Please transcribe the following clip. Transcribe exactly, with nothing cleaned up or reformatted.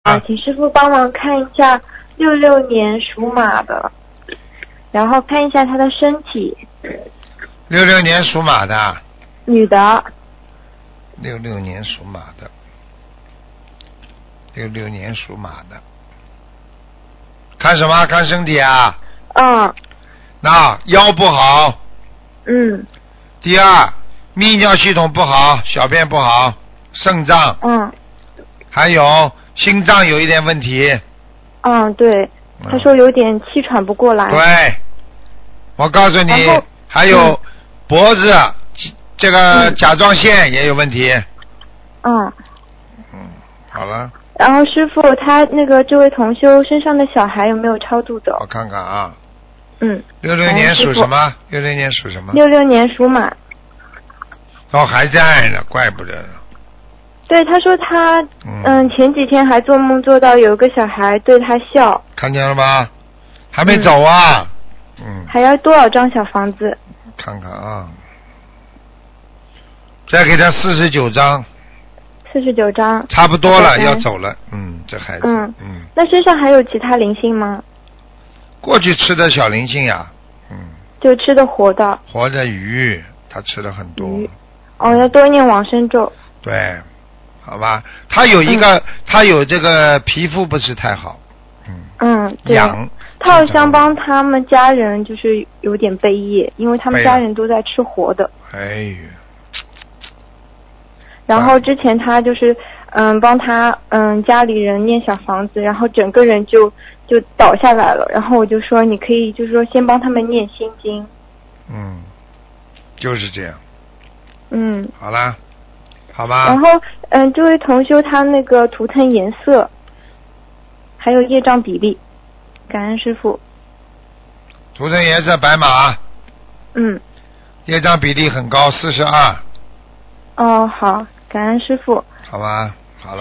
啊，请师傅帮忙看一下六六年属马的，然后看一下他的身体。 六六年属马的。 女的。 六六年属马的。六六年属马的。看什么？看身体啊？ 嗯。 那腰不好。 嗯。 第二，泌尿系统不好，小便不好，肾脏。 嗯。 还有心脏有一点问题。 嗯，对，他说有点气喘不过来。 对，我告诉你，还有脖子、嗯、这个甲状腺也有问题。 嗯。 嗯，好了。 然后师傅，他那个这位同修身上的小孩有没有超度的？ 我看看啊。 嗯。 六六年属什么？六六年属什么？ 六六年属马。 哦，还在呢，怪不得呢。 对，他说他嗯、呃、前几天还做梦做到有个小孩对他笑。 看见了吗？还没走啊。嗯。嗯还要多少张小房子？ 看看啊。再给他四十九张。 四十九张。 差不多了，要走了。嗯，这孩子。 嗯嗯。 那身上还有其他灵性吗？ 过去吃的小灵性呀。嗯。 就吃的活的。 活的鱼，他吃了很多。 鱼。哦，要多念往生咒。 对。好吧，他有一个，嗯、他有这个皮肤不是太好，嗯， 嗯，对， 痒。 他好像帮他们家人就是有点背业，因为他们家人都在吃活的。 哎呦。 然后之前他就是嗯帮他嗯家里人念小房子，然后整个人就就倒下来了，然后我就说你可以就是说先帮他们念心经。 嗯，就是这样。 嗯。 好啦。好吧。 然后，嗯，这位同修他那个图腾颜色，还有业障比例，感恩师父。 图腾颜色白马。 嗯。 业障比例很高，四十二。 哦，好，感恩师父。 好吧。